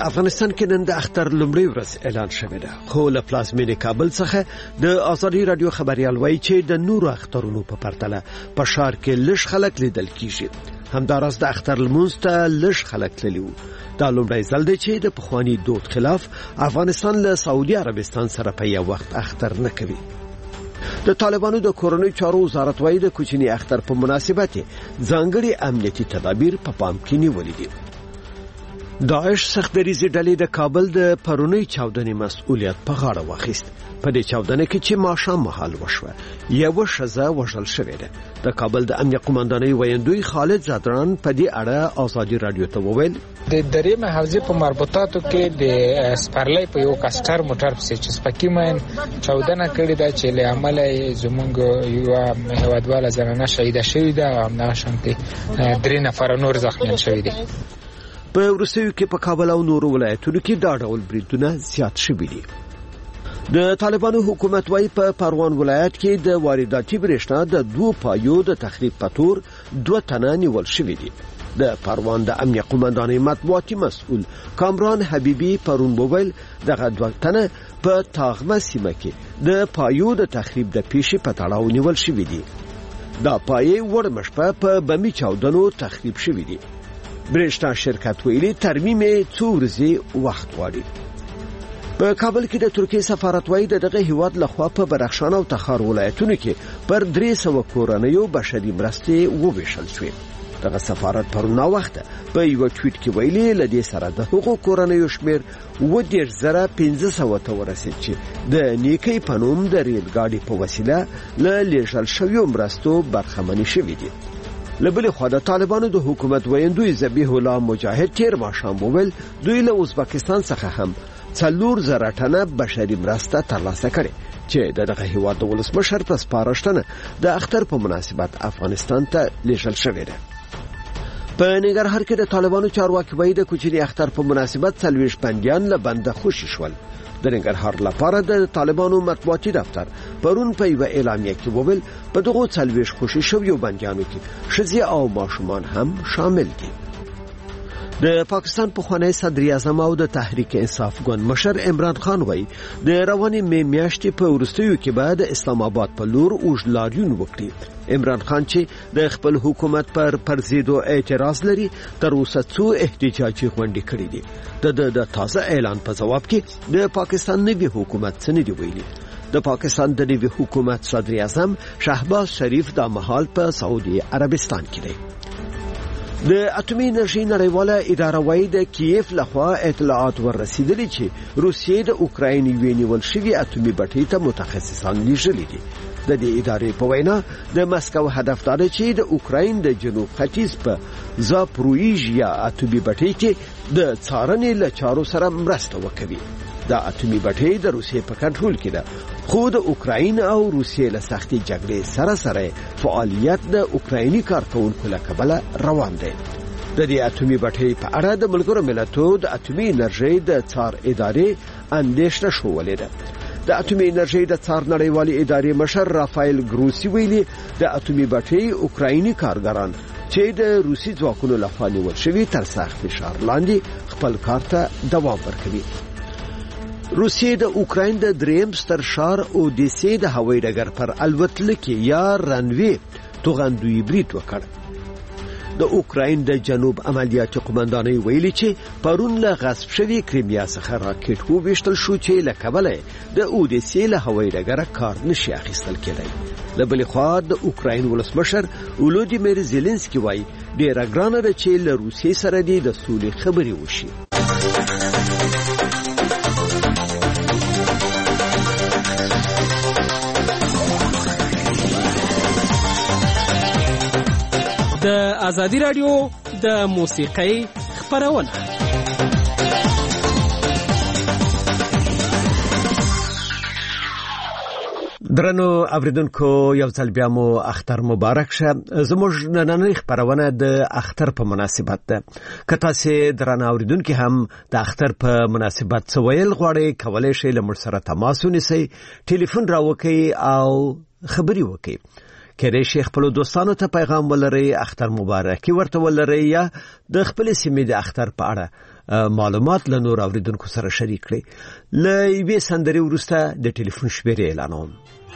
افغانستان کې نن د اختر لومړی ورځ اعلان شوې ده، خو له پلازمینې کابل څخه د آزادي رادیو خبريال وایي چې د نورو اخترونو په پرتله په ښار کې لږ خلک لیدل کیږي. همداراز د اختر لمونځ ته لږ خلک تللي وو. دا لومړی ځل دی چې د پخواني دود خلاف افغانستان له سعودي عربستان سره په یو وخت اختر نه کوي. د طالبانو د کورنۍ چارو وزارت وایي د کوچني اختر په مناسبت ځانګړي امنیتي تدابیر په پام کې نیولي دي. داعش سختدریزي ډلې د کابل د پرونی چاودنې مسؤلیت په غاړه واخیست. په دې چاودنه کې چې ماښام مهال وشوه، یو ښځه وژل شوې ده. د کابل د امنیت قوماندانۍ ویاندوی خالد زادران په دې اړه آزادي رادیو ته وویل د درېم حوزې په مربوطاتو کې د سپرلۍ په یو کاستر موټر پسې چې سپکی مین چاودنه کړې ده چې له عمله زمونږ یو هیوادواله زنانه شهیده شوې ده او همداشانتې 3 نفر نور زخمیان شوي دي. په وروستیو کې په کابل او نورو ولایتونو کې دا ډول بریدونه زیات شوي دي. د طالبانو حکومت وايي په پروان ولایت کې د وارداتي برېښنا د 2 پایو د تخریب په تور 2 تنه نیول شوي دي. د پروان د امنیت قوماندانۍ مطبوعاتي مسؤل کامران حبیبي پرون وویل دغه 2 تنه په تاغمه سیمه کې د پایو د تخریب د پیښې په تړاو نیول شوي دي. دا پایې ورمشپه په بمی چاودنو تخریب شوي دي. برېښنا شرکت ویلي ترمیم څو ورځې وخت غواړي. په کابل کې د ترکیه سفارت وایي دغه هیواد لخوا په بدخشان او تخار ولایتونو کې پر 300 کورنیو بشري مرستې وویشل شوې. دغه سفارت پرونه وخت په یو ټویټ کې ویلي لدې سره د حقوق کورنیو شمیر 10500 ته ورسید چې د نیکی پنوم د ریل ګاډي په وسیله له لیږل شویو مرستو برخمنې شوې دي. لبل خو د طالبانو د حکومت ویندوی ذبیح الله مجاهد تیر ماښام وویل دوی له ازبکستان څخه هم 4,000 ټنه بشري مرسته ترلاسه کړې چې دغه هیواد د ولسمشر په سپارښتنه د اختر په مناسبت افغانستان ته لیږل شوې ده. په ننګرهار کې د طالبانو چارواکي وایي د کوچني اختر په مناسبت 40 بندیان له بنده خوشي شول. د ننګرهار لپاره د طالبانو مطبوعاتي دفتر پرون په یو اعلامیه کې وویل په دغه 40 خوشي شویو بندیانو کې ښځې او ماشومان هم شامل دي. د پاکستان پخوانی صدر اعظم او د تحریک انصاف ګوند مشر عمران خان وایي د روانې میاشتې په وروستیو کې به د اسلام آباد په لور اوږدلاریون وکړي. عمران خان چې د خپل حکومت پر پرزیدو اعتراض لري تر اوسه څو احتجاجي غونډې کړې دي. د تازه اعلان په جواب کې د پاکستان نوي حکومت څه نه دی ویلي. د پاکستان د نوي حکومت صدر اعظم شهباز شریف د مهال په سعودي عربستان کې دی. د اټومي انرژي نړیواله اداره وايي د کیف لخوا اطلاعات ورسېدلي چې روسیې د اوکراین یوې نیول شوې اټومي بټۍ ته متخصصان لیږلي دي. د دې ادارې په وینا د مسکو هدف دا دی چې د اوکراین د جنوب ختیځ په زاپرویژیا اټومي بټۍ کې د څارنې له چارو سره مرسته وکړي. دا اټومي بټۍ د روسیې په کنټرول کې ده، خو د اوکراین او روسیې له سختې جګړې سره فعالیت د اوکرایني کارکونکو له کبله روان دی. د دې اټومي بټۍ په اړه د ملګرو ملتونو د اټومي انرژي د څار ادارې اندېښنه شولې ده. د اټومي انرژي د څار نړیوالې ادارې مشر رافایل ګروسی ویلي د اټومي بټۍ اوکرایني کارګران چې د روسي ځواکونو لخوا نیول شوي تر سخت فشار لاندې خپل کار ته دوام ورکوي. روسیې د اوکراین د دریم ستر ښار اودیسې د هوایي ډګر پر الوتلکې یا رنوي توغندوی برید وکړ. د اوکراین د جنوب عملیاتي قومندانۍ ویلي چې پرون له غصب شوي کریمیا څخه راکټ وویشتل شو چې له کبله د اودیسې له هوایي ډګره کار نشي اخیستل کېدی. له بلې خوا د اوکراین ولسمشر ولودیمیر زيلنسکي وایي ډېره ګرانه ده چې له روسیې سره د سولې خبرې وشي. د آزادی رادیو د موسیقۍ خبرونه درنو اوریدونکو یو ځل بیا مو اختر مبارک شه. زموږ نننۍ خبرونه د اختر په مناسبت ده. که تاسو درنو اوریدونکو هم د اختر په مناسبت څه ویل غواړئ کولای شئ له موږ سره تماس ونیسئ، ټلیفون راوکئ او خبري وکئ. کله شي خپل دوستانو ته پیغام ولري، اختر مبارکي ورته ولري یا د خپل سیمې د اختر په اړه معلومات له نور اوریدونکو سره شریک کړئ. له یوې سندرې وروسته د ټلیفون شمیرې اعلانوم.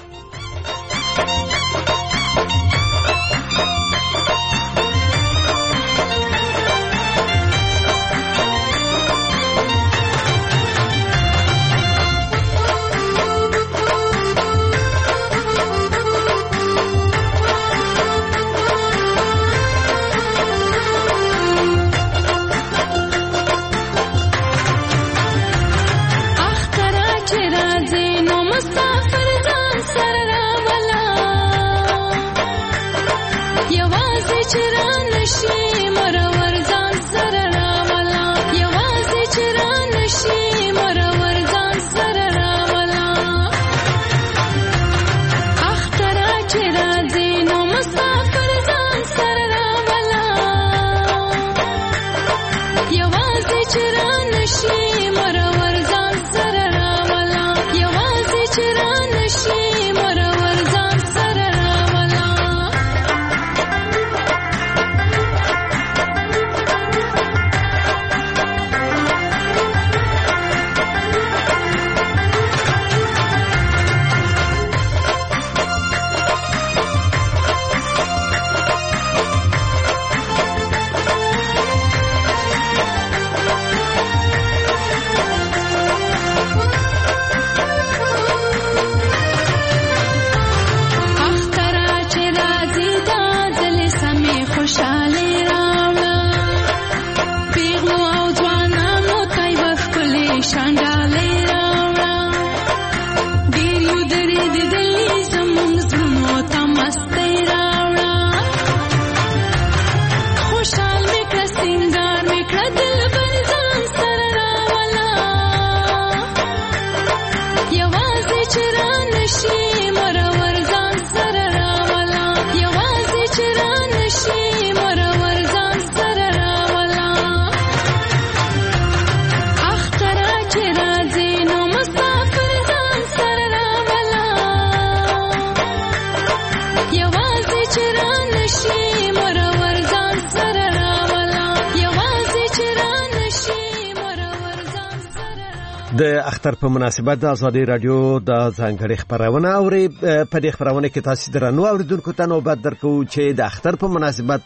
د اختر په مناسبت د ازادي رادیو د ځانګړي خبرونه اوري. په دې خبرونه کې تاسو درنو اوریدونکو ته نوبت درکو چې د اختر په مناسبت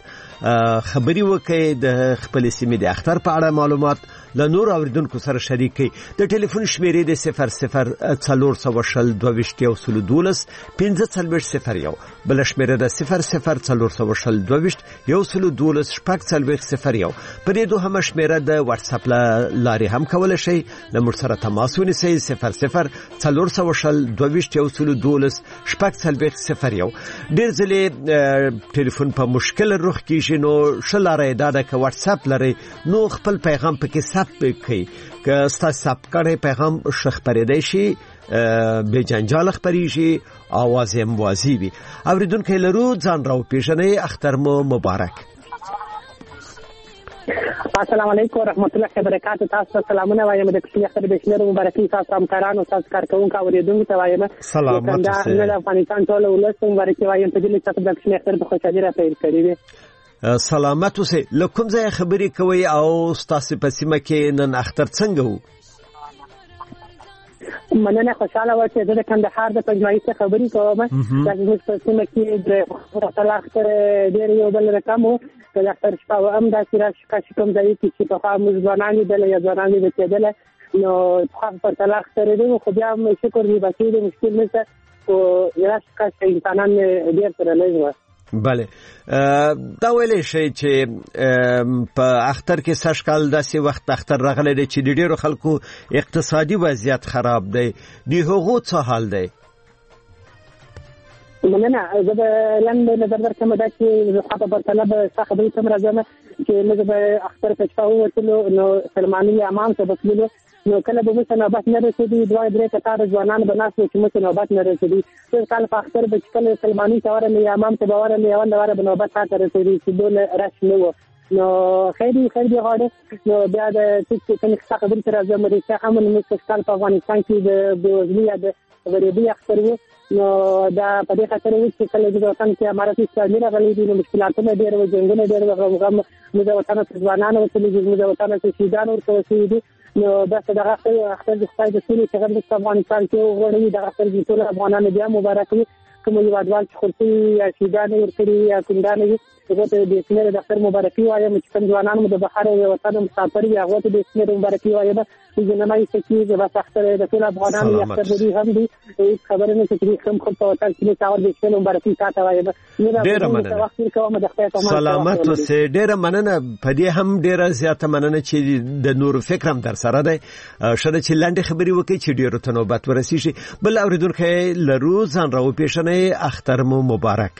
خبري وکړي، د خپل سیمې د اختر په اړه معلومات له نور اوریدونکو سره شریک کړي. د ټلیفون شمیرې د 004012121540 بل شمیره د 0040121201. په دې دوه شمیره د واتس اپ لارې هم کولای شئ له موږ سره تماس ونیسئ. 0040121201. ډیر ځله ټلیفون په مشکل رخ کیږي، نو شلاره دا که واتس اپ لري نو خپل پیغام پکې ثبت کړئ. که تاسو ثبت کړئ پیغام شخ پرېدای شي به جنجال خبريږي، आवाज هم واضح وي. اوریدونکو لرو ځان راو پیژنې. اختر مو مبارک. السلام علیکم ورحمۃ اللہ وبرکاتہ. تاسو سلامونه وایم د کلی اختر د شمیر مبارکي تاسو همکارانو تاسو کارکونکو اوریدونکو ته وایم سلامات اوسئ. د افغانستان ټول ولس مبارکي وایم په دې چې د کلی اختر په خوشالۍ را پیل کړی دی. سلامات اوسئ. لکم ځای خبرې کوي او تاسو په سیمه کې نن اختر څنګه وو؟ مننه، خوشاله و چې د کندهار د پنځمایي څخه خبرې کوم. د زموږ په سیمه کې د اختر ډېر یو بل رقم وو. د اختر شپه هم دا چې راشي کوم ځای چې په خوا موږ ځوانان دي یا ځوانان دي کېدل، نو خو په طلاق سره دی. خو بیا شکر دی بچي د مشکل نشته او راشي کا انسانان ډېر سره لږ. بله، دا ویلې شي چې په اختر کې سشکال داسې وخت اختر راغلی دی چې د ډیرو خلکو اقتصادي وضعیت خراب دی. د هغو څه حال دی؟ مننه، زه به لاندې نظر درکړم دا چې خاطر په طلب څخه خبرې کوم راځم چې موږ به اختر په شپه ووتلو نو سلماني امام ته بتلو، نو کله به موږ نوبت نه رسېدي. دوه درې کتار ځوانان به ناست وو چې موږ نوبت نه رسېدي. ټول کال په اختر به چې کله سلماني ته ورغلې امام ته به ورغلې اول واره به نوبت ته رسېدي چې دونه رش نه وو. نو خیر دی غواړي. نو بیا د چې کومه خبرې تر راځم چې هم موږ کال په افغانستان کې د بېوزلۍ یا د غریبۍ اختر وو نو دا په دې خاطر چې کله د وطن کې اماراتي اسلامي راغلي دي نو مشکلاتونه ډېر و جنګونه ډېر غم موږ وطن ته ځوانان وصلي دي موږ وطن ته شهیدان ورته وصلي دي نو دا څنګه اختر د خدای د سولې څنګه د افغانستان کې وګړي د اختر د ټول افغانانو بیا مبارک وي کوم یو ادوال چې خورتي یا شهیدان ورکړي یا کوندان وي هغه ته د اسلام د اختر مبارکي وایم چې کوم ځوانان مو د بهر وطن مسافر وي هغه ته د اسلام مبارکي وایم چې نه یې چې د اختر د ټول افغانانو اختر دی هم دی خبره نه چې کوم خپل وطن کې تاور د اسلام مبارکي تاسو وایم ډیره مننه سلامت اوسه ډیره مننه په دې هم ډیره زیاته مننه چې د نور فکرم در سره ده شته چې لاندې خبري وکړي چې ډیرو ته نوبت ورسیږي بل اوریدونکو لرو ځان راو پیښنه اختر مو مبارک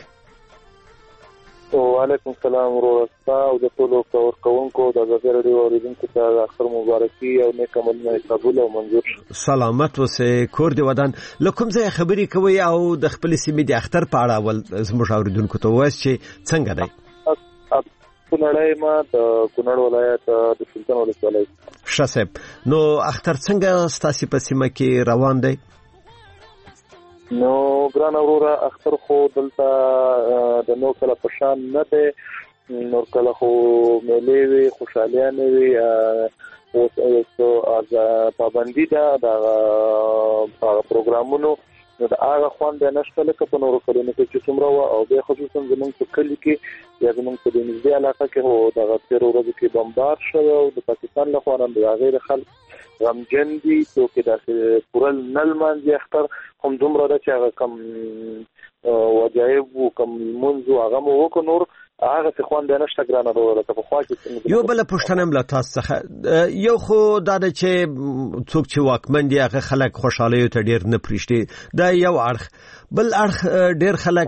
وعلیکم السلام ورحمه او د ټولو کورکونکو د زړه اوریدونکو ته اختر مبارکي او نیک عملونه قبول او منظور سلامت اوسه کور دی ودان لکم ځای خبري کوي او د خپل سیمې د اختر په اړه ول زموږ اوریدونکو ته وایي چې څنګه دی کونړای ما د کونړ ولایت د سلطان ولسوالۍ شاسب نو اختر څنګه ستاسو په سیمه کې روان دی نو ګران اورورا اختر خو دلته د نو کله پشان نه ده نو کله خو ملي وي خوشالیانه وي او از پابندی ده د پروګرامونو نو دا هغه خوان د نشته لکه په نورو کلونو کې چې څومره او به خصوصا زمونږ په کلی کې یا زمونږ په نږدې علاقه کې هو د غیر ورځو کې بمبار شوی او د پاکستان له خوا د غیر خلک غمجن دي تو کې د پورل نل مانځي اختر هم دومره ده چې هغه کم وجایب او کم منځو هغه مو وک نور هغه څه خوان د نشته ګرانه وروره ته په خوا کې یو بل پښتنه مل تاسو څخه یو خو دا چې څوک چې واکمن دي هغه خلک خوشاله ته ډیر نه پریشتي دا یو اړخ بل اړخ ډیر خلک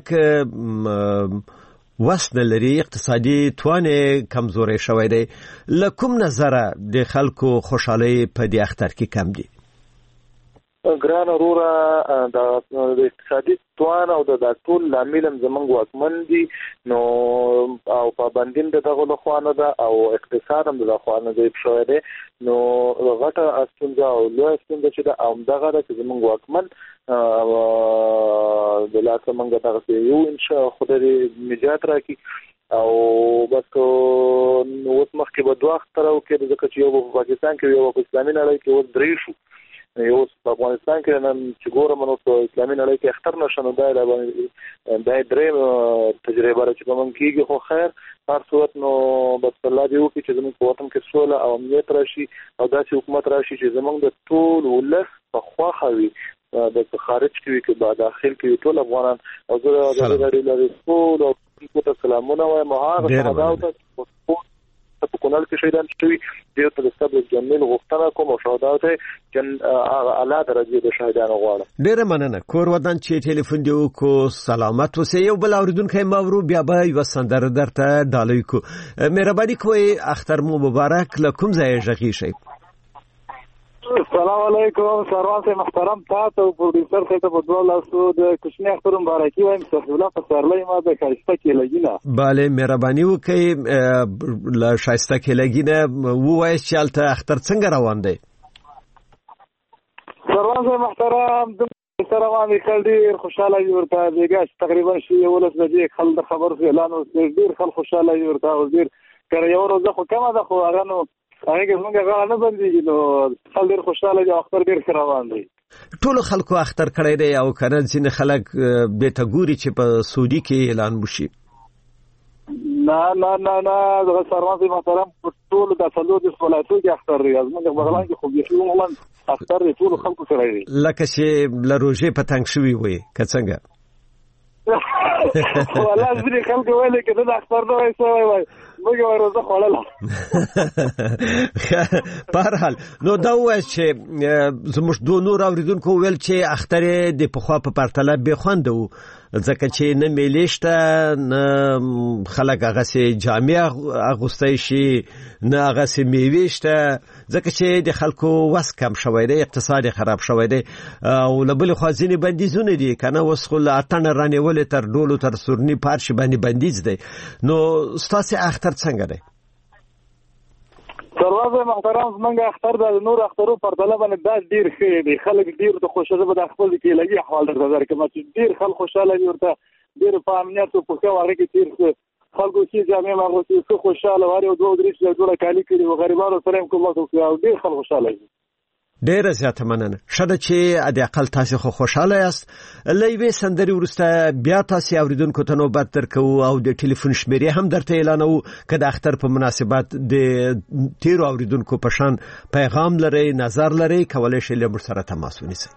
وسنه لري اقتصادي توانه کمزوري شوی دی لکم نظر د خلکو خوشاله په دې اختر کې کم دي ګران اورورا د اقتصادي توان او د ټول لامل زمنګ واکمن دي نو او پابندین دغه له خوانه ده او اقتصاد هم دغه خوانه دی شوی دی نو غټه استونزه او لوی استونزه چې د عمدغه د زمنګ واکمن د لاسه منګه دغه یو ان شاء الله خدای نجات راکړي او بس نو اوس مخکې به دوه اخترو کې ځکه چې یو په پاکستان کې یو په اسلامي نړۍ کې اوس درې شو یو په افغانستان کې نن چې ګورم نو په اسلامي نړۍ کې اختر نشنه دا درې تجربه چې کوم کېږي خو خیر هر صورت نو بس الله دې وکړي چې زموږ په وطن کې سوله او امنیت راشي او داسې حکومت راشي چې زموږ د ټول ولس په خواخه وي د خارج کې وي کې با داخل کې ټول افغانان او زه د لري ټول او سلامونه وایم هغه شهادت په کونړ کې شهیدان شوي دیو ته د صبر جمیل غوښتنه کوم او شهادت جن اعلی درجه د شهیدانو غواړم ډیره مننه کور ودان چې ټلیفون دی کو سلامت اوسه یو بل اوریدونکو مورو بیا به یو سندره درته ډالۍ کو مهرباني کوئ اختر مو مبارک لکم ځای ژغی شي السلام علیکم سروان سے محترم تاسو پروډوسر ته په دوه لاسو د کوچنی اختر مبارکي وایم صحیح الله په سرلې ما د خاصه کې لګینا bale مهرباني وکړئ لا شایسته کې لګینا وایي چې الته اختر څنګه روان دی سروان سے محترم د سره باندې ډیر خوشاله ورته دیګه تقریبا شي ولس د دې خبر اعلان او ډیر خوشاله ورته او ډیر کړه یو ورځ خو کومه ده خو هغه نو هغه څنګه غواړم نه بنديږي نو خل ډیر خوشاله دي اختر ډیر روان دي ټول خلکو اختر کړی دی او کنه ځین خلک به ته ګوري چې په سعودي کې اعلان وشي نه د سروان محترم ټول د څلور د ولایتو کې اختر دی موږ بغلان کې خو به یو اختر ټول خلکو سره دی لکه چې لروجه په تنګ شوی وي کڅنګه والله ځینې خلک وایي چې دا اختر نه وایي وایي موږ ورته خوړل بهرحال نو دا وایي چې زموږ دوه نور اوریدونکو ویل چې اختر د پخوا په پرتله به خوند وو ځکه چې نه میلیشته نه خلک هغه سي جامع اغوستای شي نه هغه سي میويشته ځکه چې د خلکو وس کم شوی دی اقتصاد خراب شوی دی او لبل خوازینی بندیزونه دي کنه وسخل اتن رانیول تر ډولو تر سورنی پارش باندې بندیز دی نو ستاسو اختر څنګه دی سرواز محترم څنګه اختر د نور اخترو پر طلب باندې دا ډیر ښه دی خلک ډیر د خوشاله به د خپل کې لګي احوال درته کوم چې ډیر خلک خوشاله دي ورته ډیر په امنیت او په ښه واره کې تیر خلکو چې جامع مغو چې خوشاله واره او دوه درې جوړه کالی کړي او غریبانو سره کوم وخت او ډیر خلک خوشاله دي. ډیره زیاته مننه. شته چې د اقل تاسو خو خوشاله یاست. لېوي سندري ورسته بیا تاسو اوریدونکو ته نوبت درکو او د ټلیفون شمیرې هم درته اعلانو کله اختر په مناسبت د تیر اوریدونکو په شان پیغام لري نظر لري کولای شئ له سره تماس ونیسئ.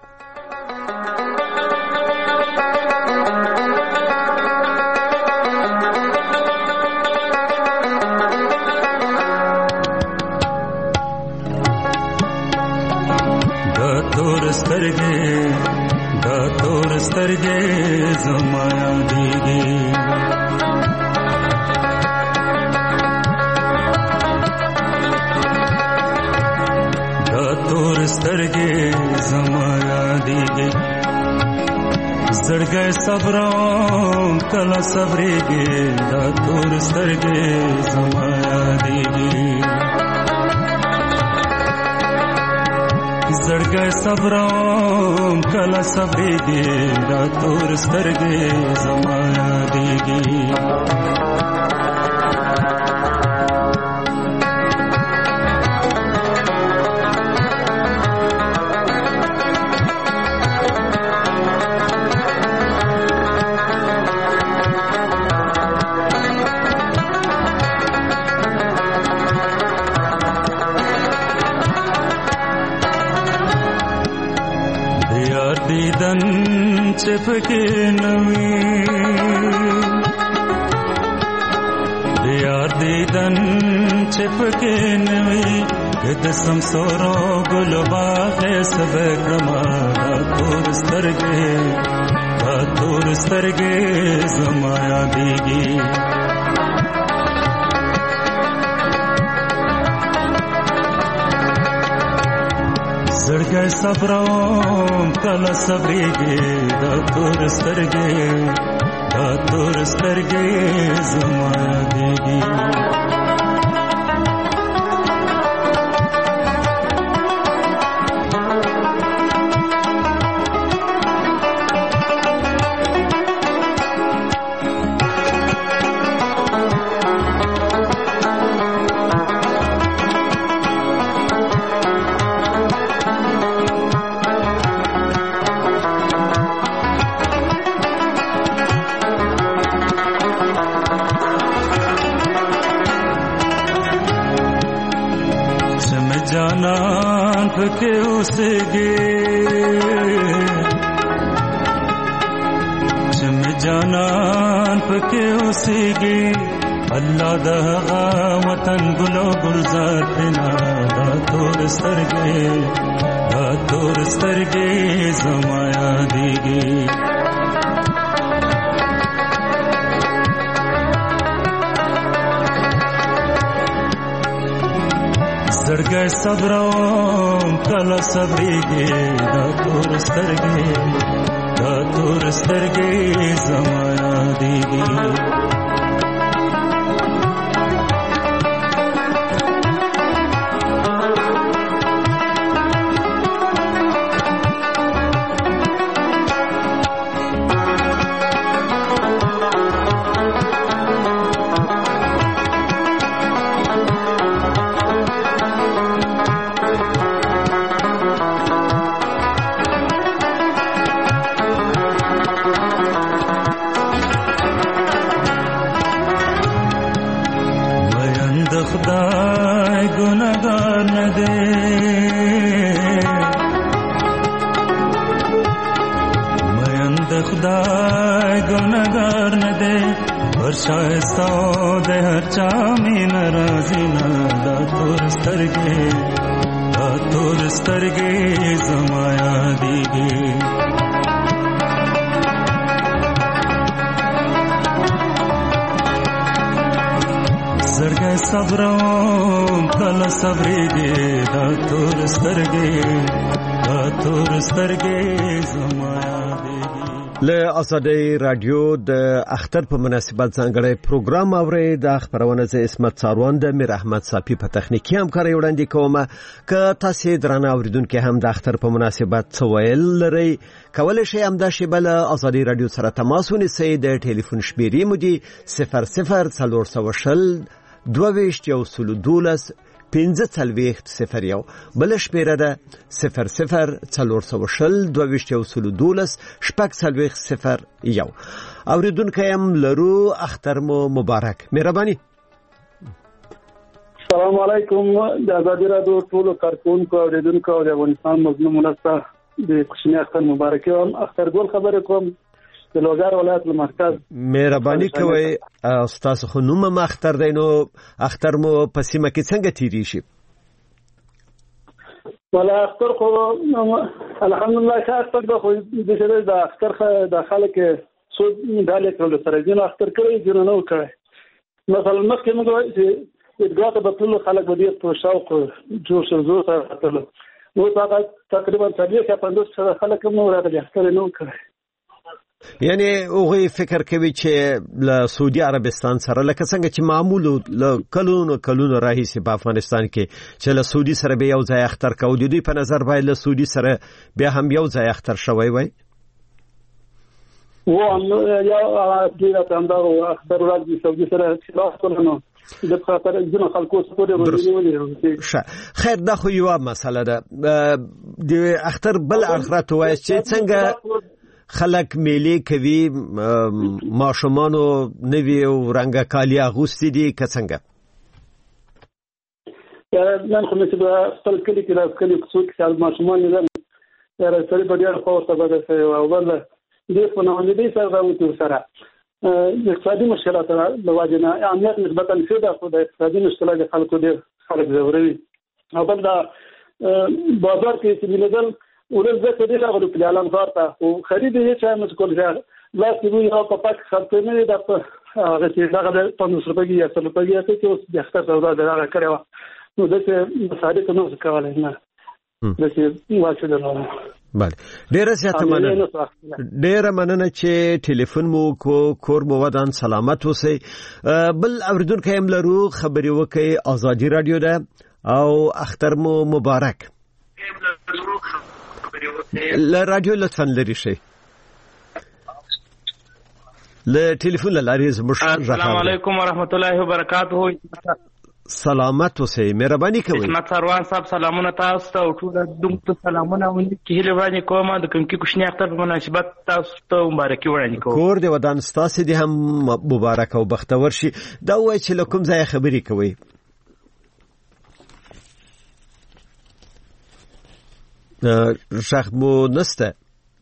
تور سترګې زما یادېږي دا تور سترګې زما یادېږي زړګی صبروم کله صبرېږي دا تور سترګې زما یادېږي زړګی صبروم کله صبرېږي دا تور سترګې زما یادېږي دیدن چپکې نوي دیار دیدن چپکې نوي د سمسورو ګل باغ سبه کما تور سترګې زما یادېږي زړګی صبروم کله صبرېږي دا تور سترګې زما یادېږي جانان پکې اوسېږي چې مې جانان پکې اوسېږي الله د هغه وطن ګلو ګلزار پنا دا تور سترګې زما یادېږي زړګی صبروم کله صبرېږي دا تور سترګې زما یادېږي خدای ګناهګار نه دی مین د خدای ګناهګار نه دی پر شایسته د هر چا مین راضي نه دا تور سترګې زما یادېږي زړګی صبروم کله صبرېږي دا تور سترګې زما یادېږي له ازادي رادیو د اختر په مناسبت ځانګړی پروګرام اوري د خبرونه ز اسمت څاروان د میر احمد صافي په تخنیکی همکاري وړاندې کومه ک تاسو درنه اوریدونکو هم د اختر په مناسبت سوال لري کولای شئ هم د شبل ازادي رادیو سره تماس ونیسئ د ټلیفون شمیرې مو دي 00 22 12 15 بل شمیره ده 00 اوریدونکو هم لرو اختر مو مبارک مهرباني. السلام علیکم د آزادی رادیو ټول کارکونکو اوریدونکو او د افغانستان مظلوم ولسته د خوشنی اختر مبارک یم. اختر ګل خبرې کوم د لوګر ولایت له مرکز. مهرباني کوئ استاد خو نوم اختر دی نو اختر مو په سیمه کې څنګه تیری شي؟ ولا اختر خو الحمدلله که اختر به خو د اختر د خلک سود دالې کړل سره دین اختر کړی جوړ نه وکړي. مثلا مخکې موږ چې ادګاته په ټول خلک باندې په شوق جوړ شو زو سره نو تقریبا 50 خلک مو راغلي اختر نه وکړي. یعنی اوغه فکر کوي چې له سعودي عربستان سره لکه څنګه چې معمول له کلونو راهیسې په افغانستان کې چې له سعودي سره به یو ځای اختر کوي د دوی په نظر باید له سعودي سره بیا هم یو ځای اختر شوی وای. و یا د تندارو اختر راځي سعودي سره خلاف کړنو د خاطر ځینو خلکو سپوري ورولې. خیر دا خو یو مسله ده. د اختر بل اخرت وای چې څنګه خلک میلې کوي ماشومانو نوی او رنګه کالی اغوستي دي که څنګه؟ نن خو چې خپل کلی کې راځي څوک چې ماشومان نه لري سره په ډیر خو ته بده شي او بل دې په نوم دې سره راوته سره اقتصادي مشکلات له وجنه امنیت نسبتا شته خو د اقتصادي مشکلات خلکو ډیر خلک ضروري او بل دا بازار کې چې لیدل ورزه کدي راغلو په اعلان ورته او خرید یې چې موږ کول ځای لا چې یو په پاک خرڅ نه دی د هغه چې دغه 500 روپۍ یا 100 روپۍ چې اوس د اختر سودا دغه کړو نو د څه مصارف نو څه کولای نه د څه واچو نه. بله ډیره زیاته مننه چې ټلیفون مو کور مو ودان سلامت اوسئ. بل اوریدونکو هم لرو خبري وکي ازادي رادیو ده او اختر مو مبارک. له رادیو لطفاً لري شي له ټلیفون لاري زموږ. السلام علیکم ورحمت الله وبرکاته. سلامت اوسئ مهرباني کوئ. اسمت سروان صاحب سلامونه تاسو ته او ټول دغه سلامونه چې هیله وړاندې کوم د کوم کې کوشنی اختر په مناسبت تاسو ته مبارکي وړاندې کوم. کور دې ودان ستاسو دې هم مبارک او بختور شي. دا وایي چې لکم ځای خبري کوي. شیخ مو نسته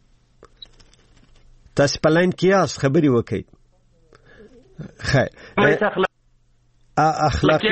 تاسو په لاین کې یاست خبري وکړئ. خیر اخلاقی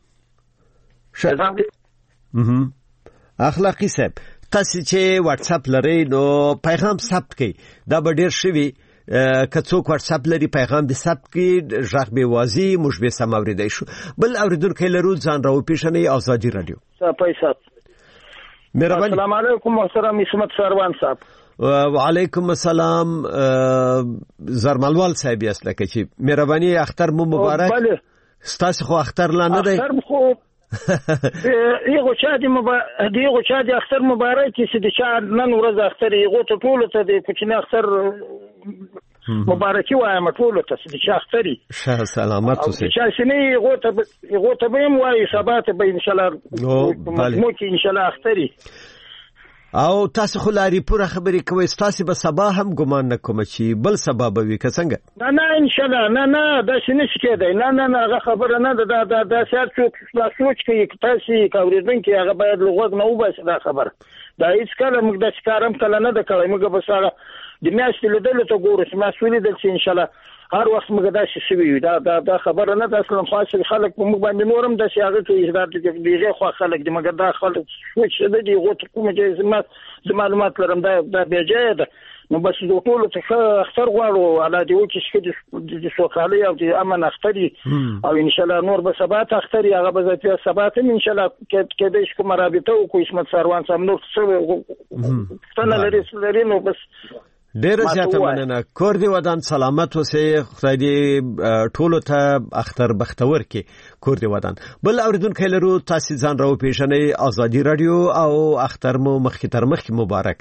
اخلاقی صاحب تاسو چې واتس اپ لرئ نو پیغام ثبت کړئ. دا به ډیر شوي که څوک واتس اپ لري پیغام دې ثبت کړي غږ به واضح موږ به سم اوریدای شو. بل اوریدونکو لرو ځان راو پیژنئ ازادي رادیو. مهرباني. السلام علیکم محترم اسمت سروان صاحب. وعلیکم السلام زرملوال صاحب یاست لکه چې مهرباني اختر مو مبارک. بله ستاسو خو اختر لا نه دی. اختر خو یو چا دي اختر مبارک چې د چا نن ورځ اختر یو ته ټول ته د کوچنی اختر مبارکي وایم ټول ته د چا اختري شه سلامت اوسئ. چې شنه یو ته به مو وای سبات به ان شاء الله مو کې ان شاء الله اختري. او تاسو خو لاري پوره خبرې کوي تاسو به سبا هم ګمان نه کوم چې بل سبا به وي که څنګه؟ نه ان شاء الله نه دا شنه کېدای نه هغه خبره نه دا سات سوچ کوي تاسو کوریدونکو هغه باید لغوږ نه وباسي دا خبره دا هیڅ کله موږ د کارم کله نه د کړی موږ به سره د میاشتې لیدل ته ګورو چې مسؤلیت دل چې ان شاء الله هر وخت موږ دا شي شوی دا خبره نه ده اصلا خاصه خلک په موږ باندې نورم د سیاغه کې اجازه دیږي خو خلک د مګر دا خلک سوچ د دې غوټ کومه چې معلومات لرم دا بیجه ده نو بس د ټولو څخه اختر غواړو علا دی چې د سوکالي او د امن اختري او ان شاء الله نور به سبات اختري هغه به ځکه سبات ان شاء الله کې د کوم رابطه او کو اسمت سروان صاحب نو څه څنګه لري نو بس ډېر زیاته مننه. کور دې ودان سلامت اوسې. خدای دې ټولو ته اختر بختور کې. کور دې ودان. بل اوریدونکو لرو تاسو ځان راو پیژنې. آزادی رادیو او اختر مو مخکې تر مخکې مبارک.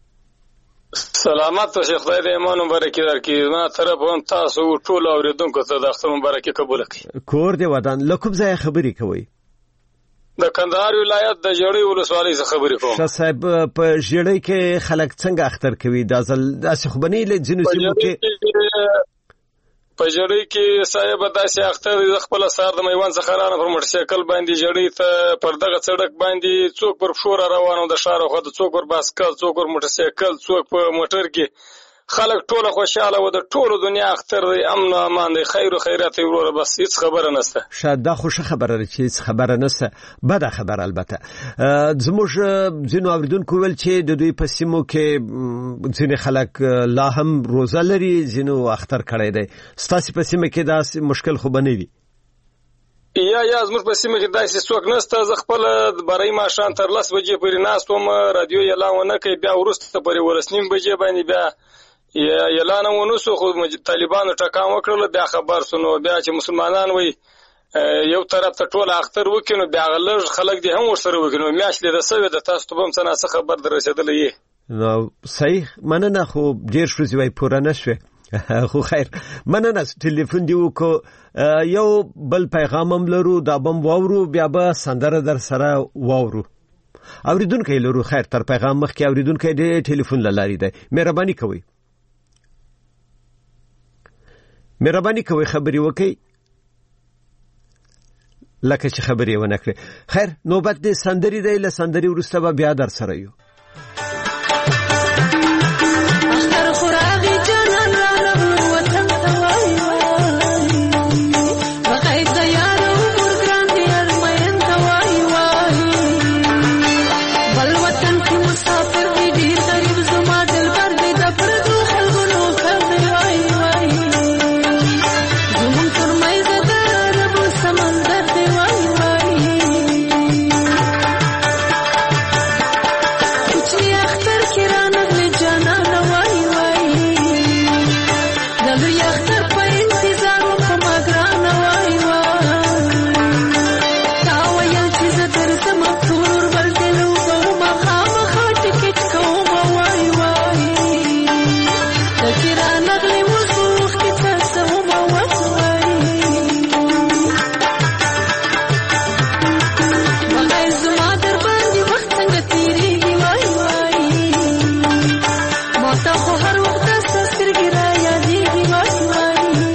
سلامت اوسې. خدای دې ایمان مبارکي درکړي. ما طرف هم تاسو ټول اوریدونکو ته د اختر مبارکي قبول کړي. کور دې ودان. لکه ځای خبرې کوي. د کندهار ولایت د جړی ولسوالۍ څخه خبرې کوم. شاه صاحب په جړی کې خلک څنګه اختر کوي؟ د ځل داسې خو بنې له جنو سیمو کې په جړی کې صاحب داسې اختر د خپل سار د میوان څخه رانه پر موټر سایکل باندې جړی ته پر دغه سړک باندې څوک پر شور روانو د شارو خو د څوک پر باسکل څوک پر موټر سایکل څوک په موټر کې خلک ټول خوشاله و. د ټولو دنیا اختر دی، امن او امان دی، خیر او خیرات وروره. بس هیڅ خبره نشته. شاید دا خوشی خبره ده چې هیڅ خبره نشته. بده خبره البته. زموږ ځینو اوریدونکو ویل چې د دوی په سیمو کې ځینې خلک لا هم روزه لري، ځینو اختر کړی دی. ستاسو په سیمه کې دا مشکل خو بنوي؟ یا زموږ په سیمه کې داسې څوک نشته. زه خپل برای ماښام تر 10 بجې پورې ناست وم، رادیو اعلان ونه کوي. بیا وروسته پورې 9:30 بجې باندې بیا اعلان ونوسو، خو طالبانو ټکان وکړل. بیا خبر سنو بیا چې مسلمانان وي یو طرف ته ټول اختر وکینو، بیا غلږ خلک دي هم ورسره وکینو. میاشت لیده سوی د تاسو ته هم څه خبر در رسیدلې؟ نو صحیح مننه. خو ډیر شو زوی پوره نشوي. خو خیر مننه. ټلیفون دی وکړو. یو بل پیغام هم لرو، دا بم واورو، بیا به سندره در سره واورو. اوریدونکو لرو. خیر تر پیغام مخکې اوریدونکو دی ټلیفون لاري دی. مهرباني کوئ خبري وکړئ لکه چې خبري ونه کړې. خیر نوبت دې سندري دی. له سندري وروسته به بیا در سره یو. خو هر وخت ستاسو سترګې را یادېږي. وای وای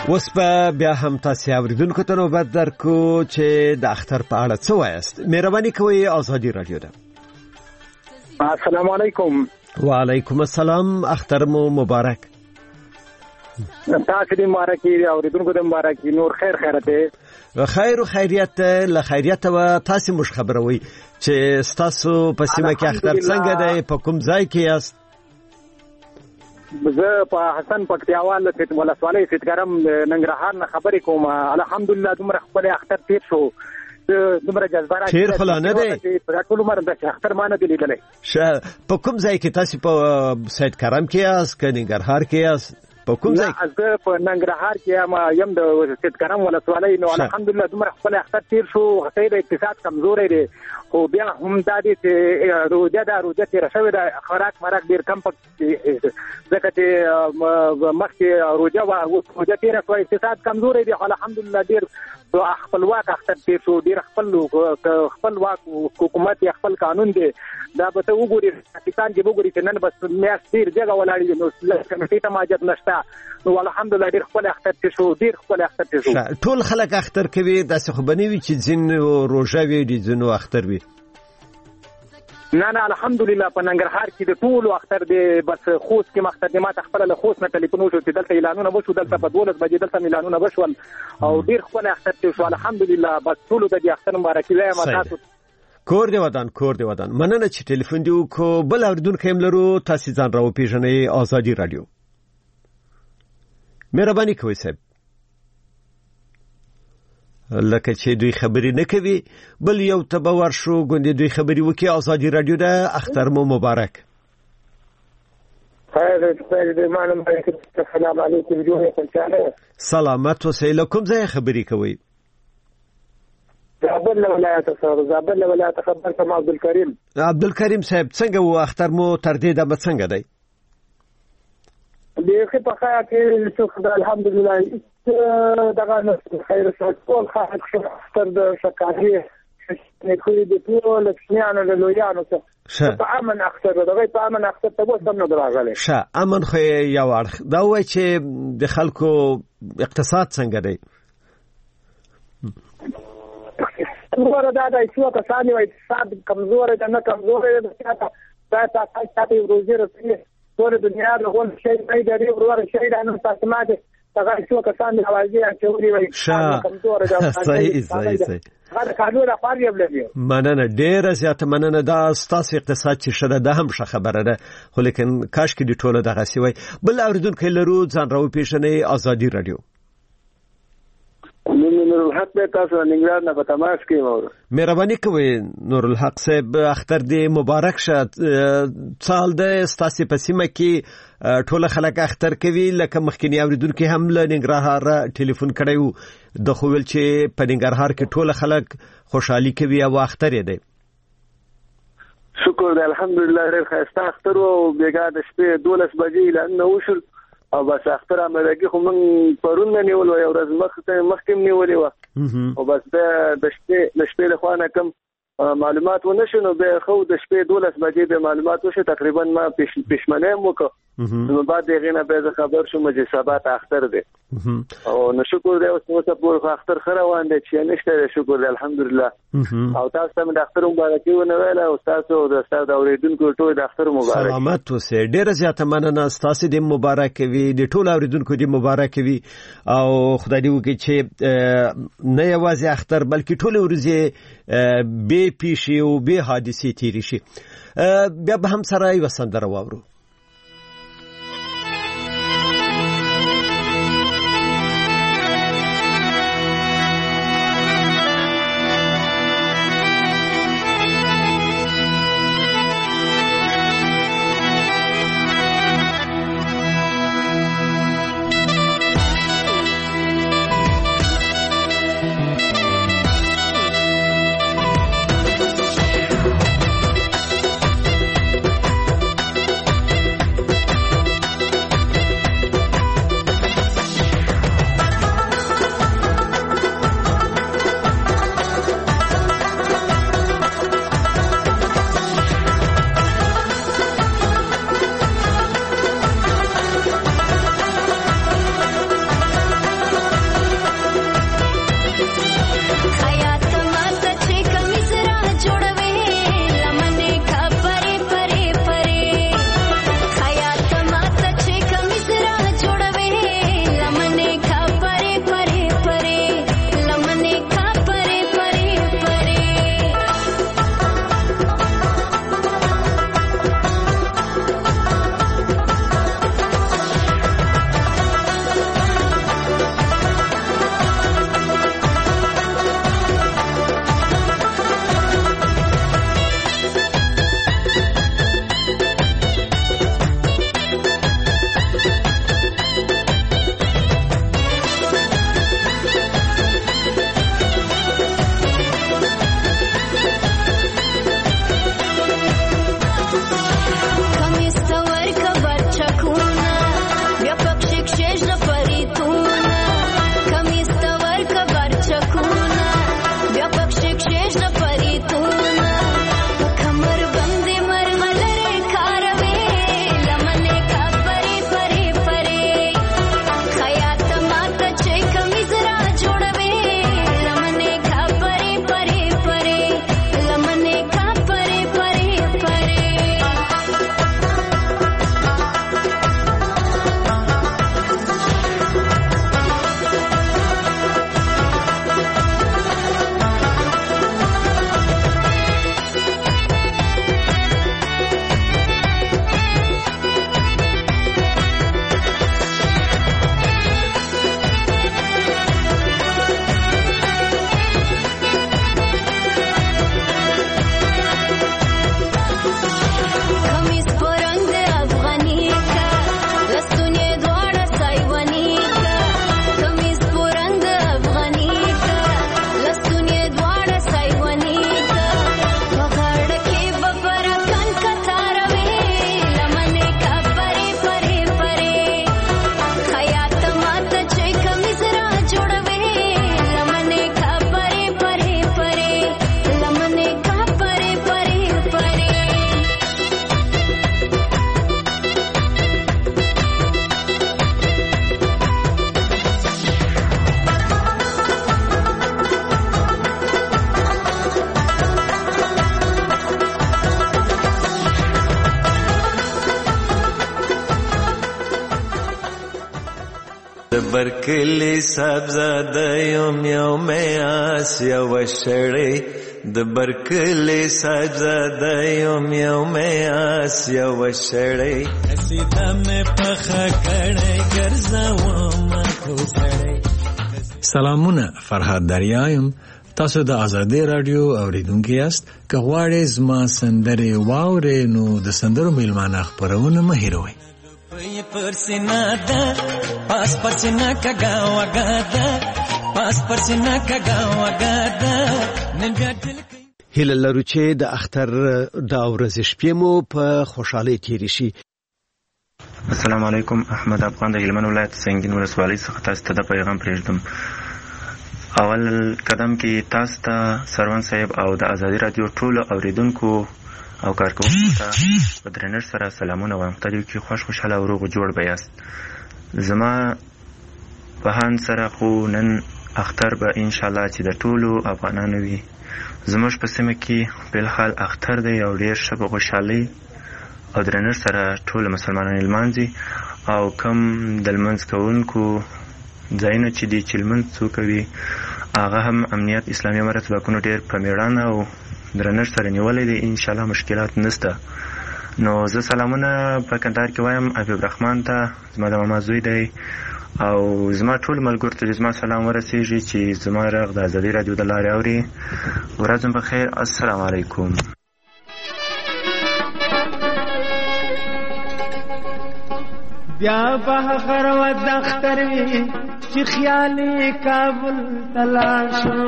اوس په بیا هم تاسو اوریدونکو ته نوبت درکو چې د اختر په اړه څه وایست. مهرباني کوئ آزادی رادیو ده. السلام علیکم. وعلیکم السلام. اختر مو مبارک. تاسو دې مبارکي اوریدونکو ته مبارکي. نور خیرته خیر او خیریت له خیریت و تاسو مش خبروي چې تاسو په سیمه کې اختر څنګه دی، په کوم ځای کې یاست؟ زه په حسن پکتیاوال ته ولسوالۍ ستګرم ننګرهار نه خبرې کوم. الحمدلله دومره خپل اختر تیر شو، دومره جذبه راځي. چیر خلانه دی په ټول عمر د اختر مانه دی لیدلې. په کوم ځای کې تاسو په سید کرم کې یاست که ننګرهار کې یاست؟ په کوم ځای؟ زه په ننګرهار کې یم د سید کرم ولسوالۍ. نو الحمدلله دومره خپل اختر تیر شو. هغه د اقتصاد کمزوري دی خو بیا هم دا دي چې روزه تیر شوې ده، خوراک مرک ډیر کم پکې ځکه چې مخکې روزه تیر شوې، اقتصاد کمزوري دی. الحمدلله ډیر خپلواک اختر تیر شو، ډیر خپلواک حکومت یا خپل قانون دی. دا به ته وګورې پاکستان کې وګورې چې نن بس میاشت ډیر جګه ولاړې دي، نو کمیټې ته ماجت نشته. نو الحمدلله ډیر خپل اختر تیر شو، ډیر خپل اختر تیر شو. ټول خلک اختر کوي، داسې خو بنوي چې ځینو روژه وي دي ځینو اختر وي. نه الحمدلله په ننګرهار کې د ټولو اختر دی. بس خوست کې مختر دی. ما ته خپل له خوست نه ټلیفون وشو چې دلته اعلانونه وشو، دلته په 12 بجې دلته اعلانونه وشول او ډیر خپل اختر تیر شو. الحمدلله بس ټولو د دې اختر مبارکي وایم تاسو. کور دی ودان مننه چې ټلیفون دی وکړو. بل اوریدونکو هم لرو، تاسو ځان راو پیژنئ. آزادی رادیو. مهرباني کوئ صاحب، لکه چې دوی خبرې نه کوي بل یو تبور شو ګوندې دوی خبرې وکړي. آزادی رادیو ده. اختر مو مبارک. السلام علیکم. سلامت اوسئ. له کوم ځای خبرې کوئ؟ زابل ولایت خبر سم عبدالکریم صاحب څنګه و اختر مو تر دې دمه څنګه دی؟ دغه په خیا کې څه الحمدلله دغه خیر ټول خلک اختر د شکاري نکوي د ټول لکشمیانو له لویانو څخه په امن اختر دغه په امن اختر ته وسم نه دراغله. امن خو یو اړخ دا وای چې د خلکو اقتصاد څنګه دی؟ ورته دا د ایشو کسانی وای اقتصاد کمزور دی نه کمزور دی. دا تاسو روزي رسېږي ټول دنیا د غول شي دی ورور شي د نن تاسو ماده هغه ایشو کسانی حواجی چوري وای کمزور دی. صحیح هغه قانون افاریه بلوي. مننه ډیره زیاته مننه. دا ستاسو اقتصاد چې شته ده هم ښه خبره ده، خو لیکن کاش کې د ټوله دغه سی وای. بل اوریدونکو لرو، ځان راو پیژنئ. آزادی رادیو. نور الحق به تاسو ننګرهار نه په تماس کې وره. مهرباني کوئ نور الحق صاحب، اختر دې مبارک شه. سال د ستاسو په سیمه کې ټول خلک اختر کوي، لکه مخکینی اوریدونکو هم له ننګرهار ټلیفون کړیو د خوول چې په ننګرهار کې ټول خلک خوشحالي کوي او اختر یې دی. شکر دی الحمدلله. ډېر ښایسته اختر او بیګا د شپې 12 بجې اعلان وشول او بس اختر امریکي خو من پرون نه نیول او ورځ مخکې نیولې و او بس د شپې له خوانه کم معلومات ونه شنو به خو د شپې 12 بجې به معلومات وشه. تقریبا ما پښمنه وکړه نو بعد دغه نه به خبر شوم چې سبا ته اختر دی او نو شکر دی اوس په اختر خره وانده چې نشته. شکر دی الحمدلله. او تاسو ته د اختر مبارکي ونه ویل او تاسو د اوریدونکو ټول د اختر مبارک. سلامت اوسئ. ډیره زیاته مننه. تاسو دې مبارک وي، د ټول اوریدونکو دې مبارک وي او خدای دې وکړي چې نه یوازې اختر بلکې ټول ورځې به پیښې او به حادثې تیری شي. بیا به هم سره یو سندره واورو. برکلی سبزاده یوم آسیا و شړې د برکلی سبزاده یوم آسیا و شړې سیده مې پخه کړې ګرځوم کو سړې. سلامونه، فرهاد دریایم. تاسو د آزادی رادیو اوریدونکو یاست. که غواړئ زما سندرې واورئ نو د سندرو میلمانه خپرونه مه هېروئ. پرسینا ده پاس پرسینا کګا وګاده پاس پرسینا کګا وګاده نن بیا دل هیله لرو چې د اختر د ورځې شپې مو په خوشحالۍ تېرې شي. السلام علیکم. احمد افغان د هلمند ولایت سنگین ولسوالۍ څخه تاسو ته د پیغام پرېږدم. اول قدم کې تاسو ته سروان صاحب او د آزادی رادیو ټولو اوریدونکو او کارکوونکو ته په درنښت سره سلامونه وایم. خدای دې خوشحاله او روغ جوړ به یاست. زما په هان سره خو نن اختر به انشاءالله چې د ټولو افغانانو وي. زموږ په سیمه کې بلحال اختر دی او ډېر ښه په خوشحالۍ او درنښت سره ټول مسلمانان لمانځي او کم د لمونځ کوونکو ځایونه چې دي چې لمونځ څوک کوي هغه هم امنیت اسلامي امارت ځواکونو ډېر په مېړانه او درنښت سره نیولې دي. انشاءالله مشکلات نشته. نو زه سلامونه په کندهار کې وایم حبیب رحمان ته، زما د ماما زوی دی او زما ټول ملګرو ته زما سلام ورسیږي چې زما غږ د آزادي رادیو د لارې اوري. ورځ مو بخیر. السلام علیکم. بیا به غرو د اختر وي چې خیالي کابل تلاشو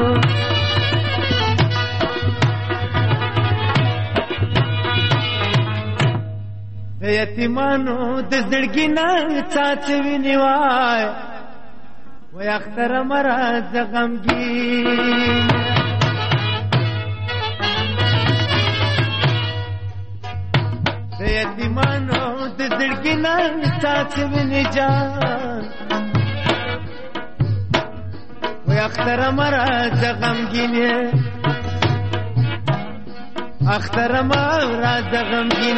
د یتیمانو د زړګي نه څاڅوي نیوای وای اختر مراد غمګین د یتیمانو د زړګي نه څاڅوي نجان وای اختر مراد غمګین اختر مراد غمګین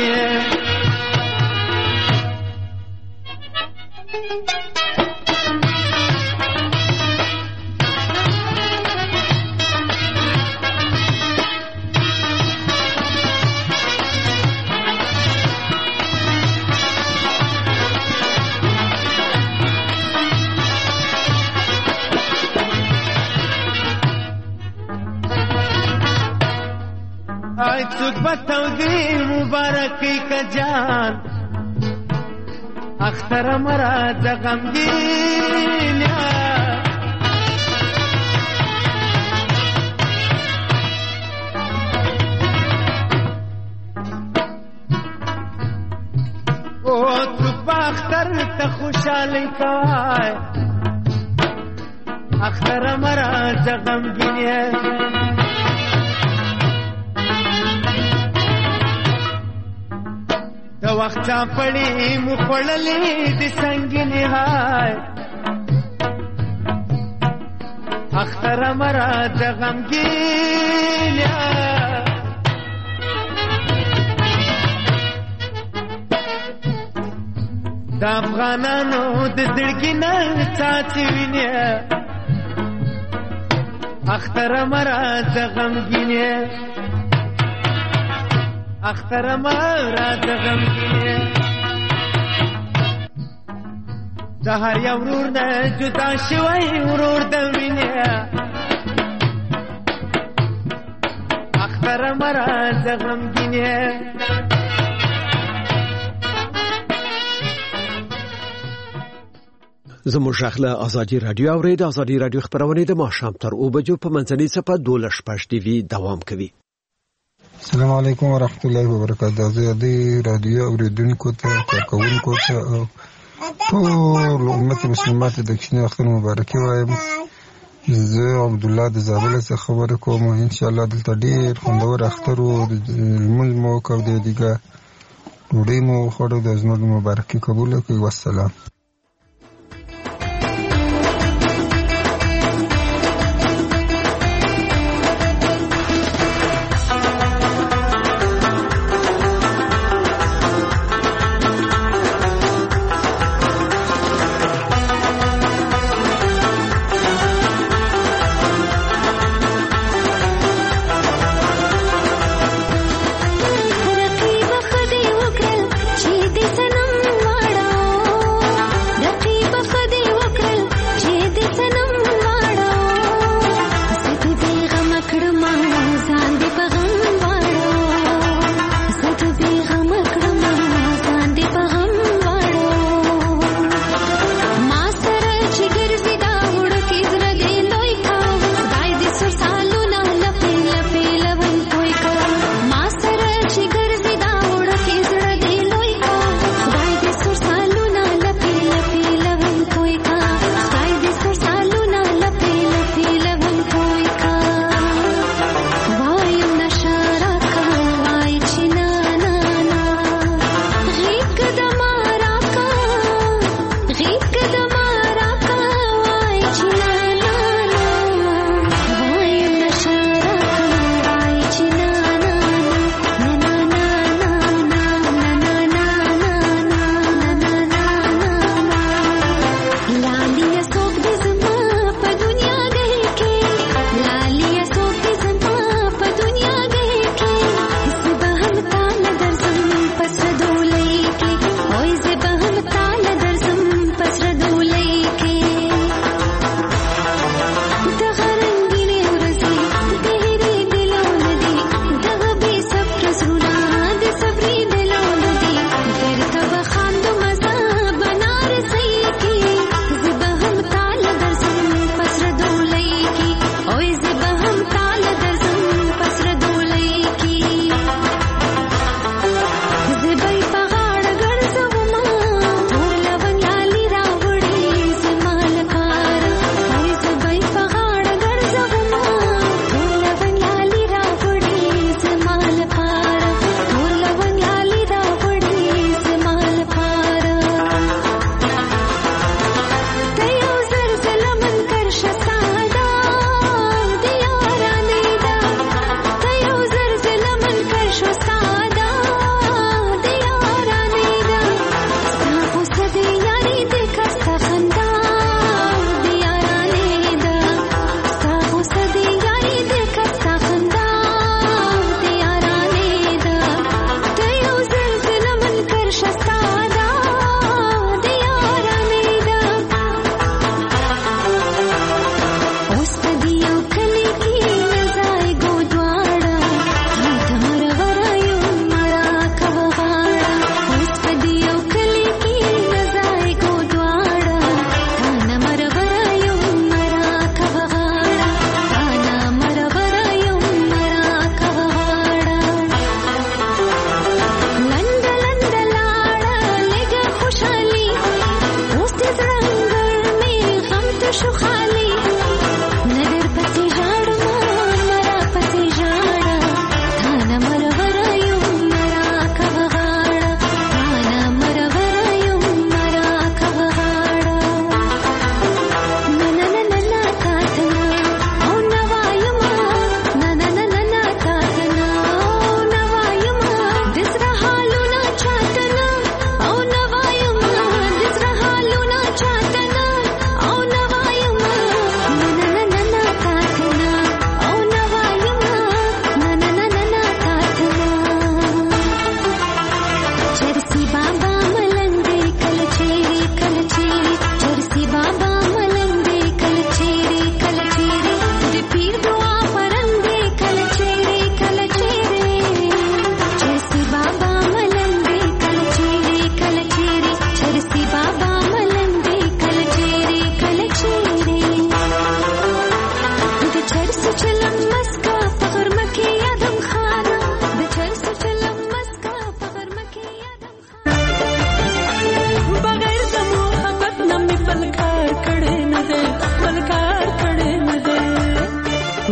آی څوک بتاو دی مبارکی کا جان اختر مراد غمگین او څوک با اختر ته خوشالی کوای اختر مراد غمگین د وخت چاپړې مو خوړلې د سنگینې هاي اختر مراد غمګین د افغانانو د زړګي نه څاڅوي اختر مراد غمګین اختر مراد غمګین د هر یو ورور نه جدا شوی ورور د وینې اختر مراد غمګین زموږ غږ له آزادي رادیو اورید. آزادي رادیو خبرونه د ماښام تر 2 بجو په منځنۍ صفه 12:15 دوام کوي. السلام علیکم ورحمت الله وبرکاته. آزادي رادیو اوریدونکو ته کارکوونکو ته ټول امت مسلمانانو ته د کښینې اختر مبارکي وایم. زه عبد الله د زابل څخه خبرې کوم. ان شاء الله دلته ډیر خوندور اختر او لمونځ مو وکړ، د دیګه ډوډۍ مو وخوړه. د زموږ مبارکي قبول کړئ. والسلام.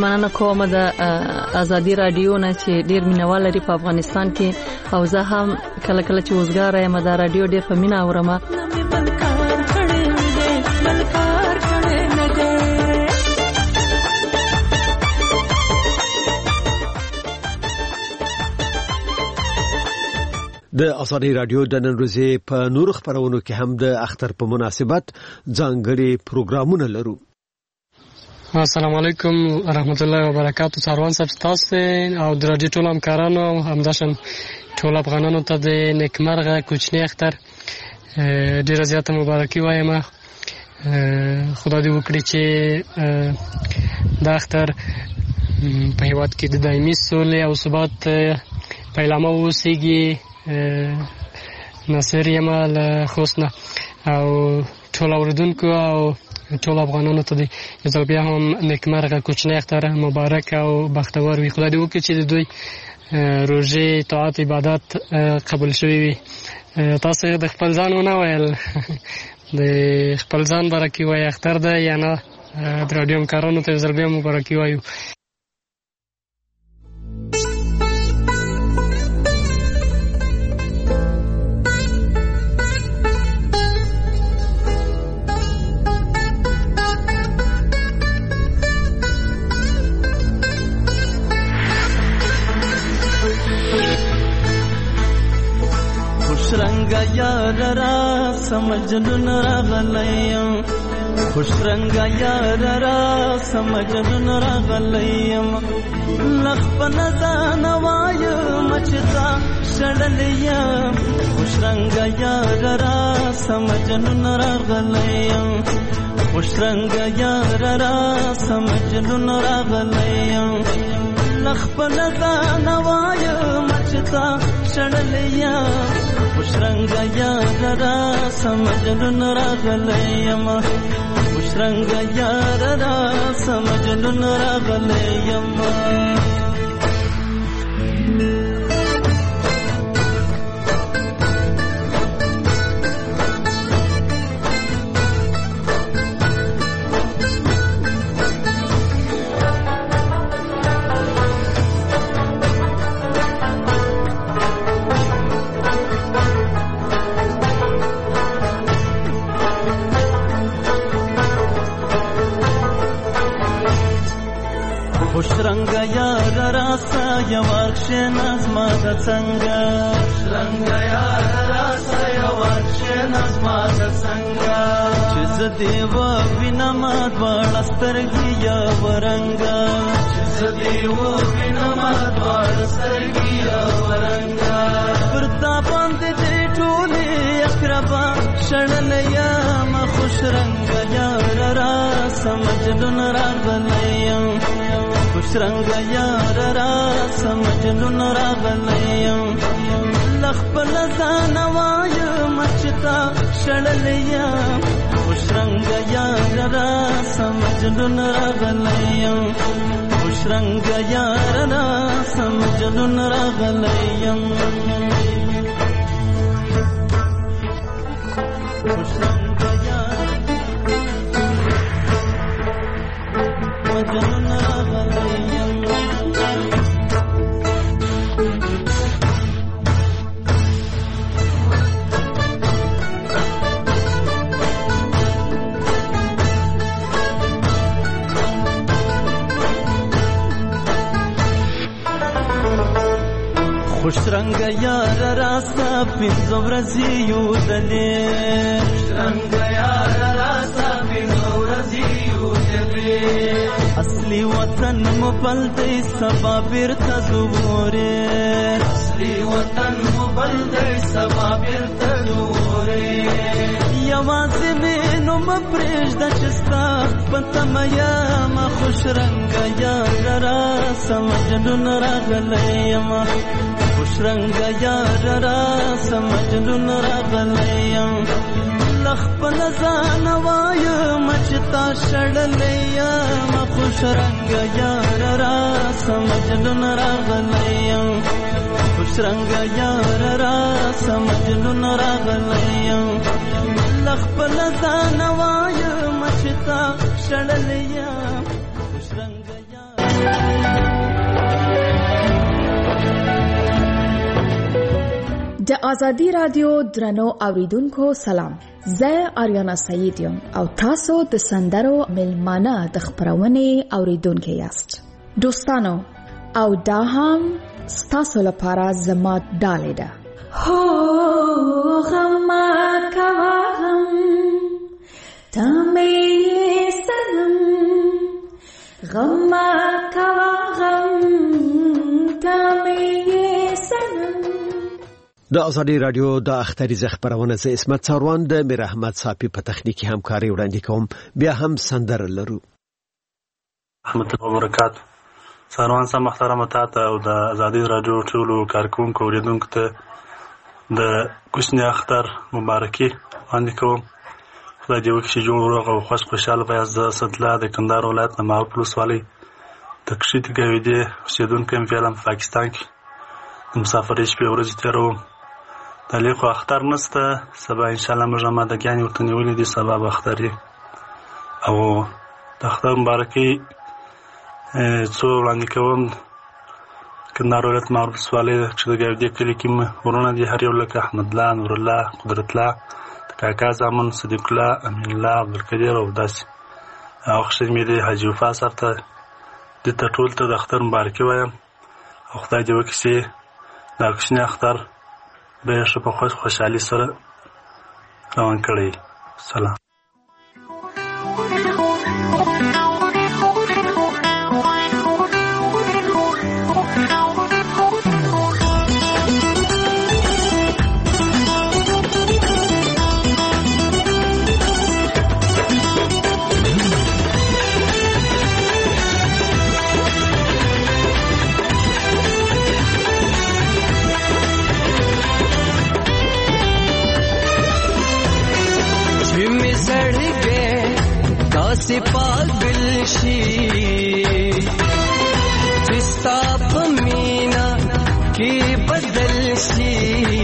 مننه کوم د ازادي رادیو نه چې ډیر مینوال لري په افغانستان کې او زه هم کله کله چې وزګار یم د رادیو ډیر په مینا اورم. د ازادي رادیو د نن ورځې په نور خبرونو کې هم د اختر په مناسبت ځانګړي پروګرامونه لرو. السلام علیکم ورحمت الله وبرکاتہ. سروان صاحب تاسو او د رادیو ټول همکارانو همداشن ټول افغانانو ته د نیکمرغه کوچنی اختر ډیره زیاته مبارکي وایم. خدای دې وکړي چې د اختر په هیواد کې د دایمي سولې او ثبات پیلامه اوسېږي. ناصر یم له خوست نه او ټول اوریدونکو او ټول افغانانو ته د یو بیا هم نیکمرغه کوچنی اختر مبارک او بختور وي. خدای دې وکړي چې د دوی روژې طاعت عبادت قبول شوي وي. تاسو د خپل ځان ونه ویل د خپل ځان برکي وایي اختر ده یا نه؟ د رادیو همکارانو ته یو بیا مبارکي وایو. رنگا یار را سمجھن راغلیم خوش رنگا یار را سمجھن راغلیم لخپن زان وای مچتا شړلیم خوش رنگا یار را سمجھن راغلیم خوش رنگا یار را سمجھن راغلیم لخپن زان وای مچتا شړلیم خوش رنگ یار را سمجھن راغلیم خوش رنگ یار را سمجھن راغلیم. خوش رنگ یار راسا یواکش نظما د څنګه رنگ یار راسا یواکش نظما د څنګه چې زدي و وینما دوړسترګي یا ورنګا چې زدي و وینما دوړسترګي یا ورنګا پرتا باندې دې ټولې اقربا شړلیا ما خوش رنگ یار را سمجھن راغلیم خوش رنگ یار را سمجھن راغلیم لخپل ځان وای مچتا شړلیم خوش رنگ یار را سمجھن راغلیم خوش رنگ یار را سمجھن راغلیم خوش رنگ یار مجنون خوش رنگ یار راستا پینځو ورځې یو دلې خوش رنگ یار راستا پینځو ورځې یو دلې اصلي وطن مبل دې سبا بیرته زوره اصلي وطن مبل دې سبا بیرته زوره یوازې مې نو مپرېږده چې ستا پته میا ما خوش رنگ یار را سمجھن راغلیم خوش رنگ یار را سمجھن راغلیم لخپل ځان وای مچتا شړلیم خوش رنگ یار را سمجھن راغلیم خوش رنگ یار را سمجھن راغلیم لخپل ځان وای مچتا شړلیم خوش رنگ یار ازادي رادیو درنو اوریدونکو سلام. زه آریانا سعید یم او تاسو د سندرو ملمانه د خبرونه اوریدونکو یاست. دوستانو او دا هم ستاسو لپاره زما ډالۍ ده. هو غم کوا غم تمه سنم غم کوا غم تمه سنم. د ازادي رادیو د اختریزه خبرونه زه اسمت څاروان د میر احمد صافي په تخنیکی همکاري وړاندې کوم. بیا هم سندر لرو. رحمت الله وبرکاته. څاروان سم محترم ته او د ازادي رادیو ټولو کارکونکو اوریدونکو ته د کوچنی اختر مبارکي وړاندې کوم. خدای دې وکړي چې جوړ روغ او خوشاله وي. زه سدلا د کندهار ولایت نه ماوه پلوسوالۍ د کښتۍ ګاویدې اوسېدونکی یم. فعلا په پاکستان کې د مسافرۍ شپې ورځې تېروم. د لې خو اختر نشته. سبا انشاءالله موږ امادګیانې ورته نیولې دي. سبا به اختر وي او د اختر مبارکۍ څو وړاندې کوم. کندهار ولایت ماوه پلوسوالۍ کښتۍ ګاویدې کلي کې ورونه دي. هر یو لکه احمدالله، نورالله، قدرتالله، کاکا زامن، صدیق الله، امین الله، عبدالقدیر او داسې. او خښتې مې د حاجي وفا صاحب ته دې ته ټول ته د اختر مبارکي وایم او خدای دې وکړي چې دا کوچنی اختر به یې ښه په خوشحالي سره روان کړی. سلام. से पागल शी जिस्ता पमीना के बदल शी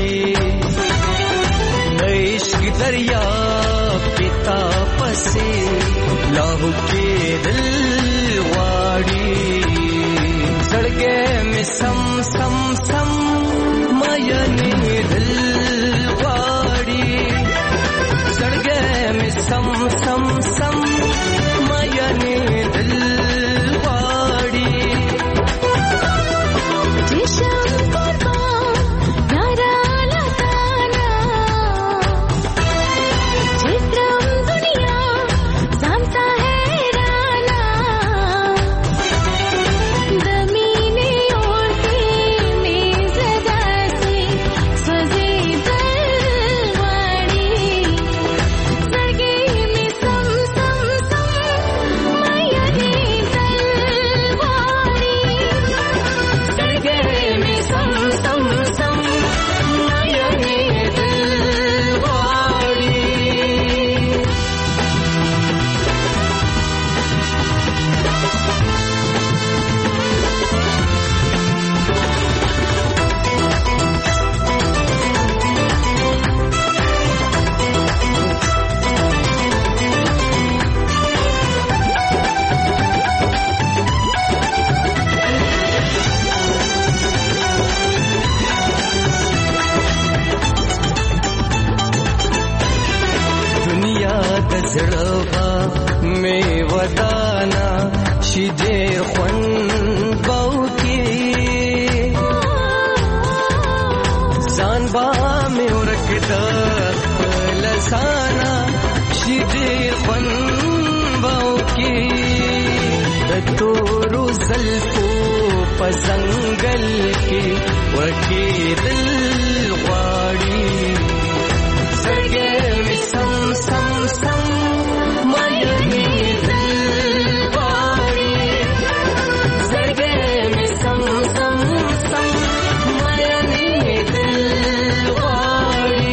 इश्क दरिया पिता पसे लाहू के दिल वाड़ी सड़गे में सम सम सम मयने दिल वाड़ी सड़गे में सम सम सम मयने दिल वाड़ी जिशम कुर्बान नारा लगाना चित्रम दुनिया जानता है राना जमीने और में सदा से सजे दिलवाड़ी सरगे में सम सम सम मयने दिलवाड़ी सरगे में सम सम सम मयने दिलवाड़ी. दुनिया दजड़वा में वदाना शिदे ख्वन बाउकी जानबा में उरकदा लसाना शिदे ख्वन बाउकी तोरू ज़ल्फो पसंगल की वकी दिल वाड़ी सरगे में सम सम सम मयने दिलवाड़ी सरगे में सम सम सम मयने दिलवाड़ी.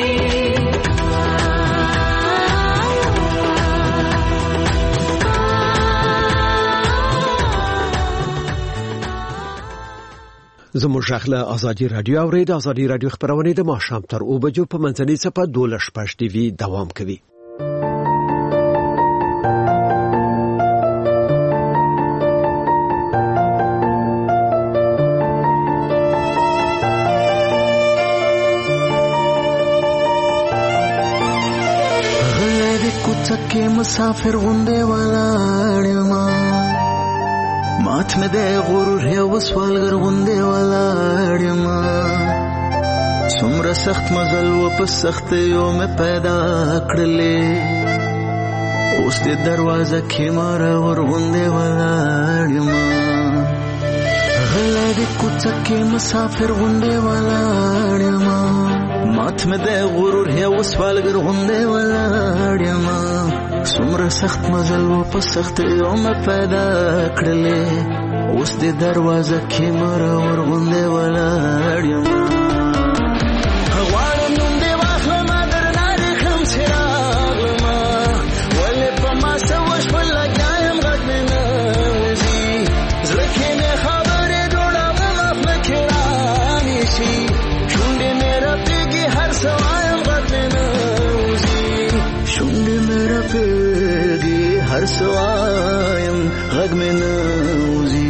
زموږ غږ ازادي رادیو اورید. ازادي رادیو خبرونه د ماښام تر 2 بجو په منځنۍ صفه 12 ټي وي دوام کوي. کوڅه کې مسافر غوندې ولاړ یم مات مې د غرور یو سوالګر غوندې ولاړ یم څومره سخت مزل و په سختیو مې پیدا کړلې اوس دې دروازه کې مرور غوندې ولاړ یم غلی د کوڅه کې مسافر غوندې ولاړ یم مات مې د غرور یو سوالګر غوندې ولاړ یم څومره سخت مزل و په سختیو مې پیدا کړلې اوس دې دروازه کې مرور غوندې ولاړ یم هر سوایم غږ مې نه وځي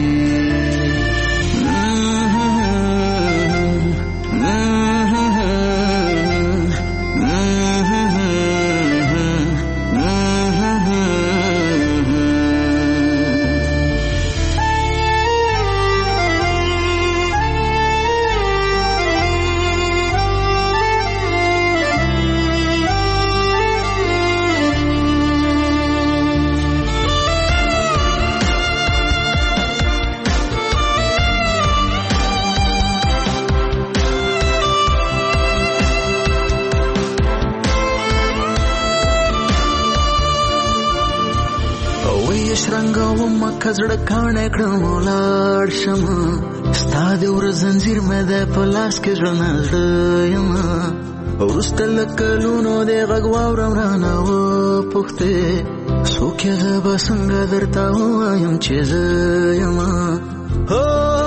کزړه کاڼه کړم ولاړ شم ستا د ور زنځیر مې د په لاس کې زړه نه زړه یم وروسته له کلونو د غږ واورم رانه وپوښتې څوک یې زه به څنګه درته ووایم چې زه یم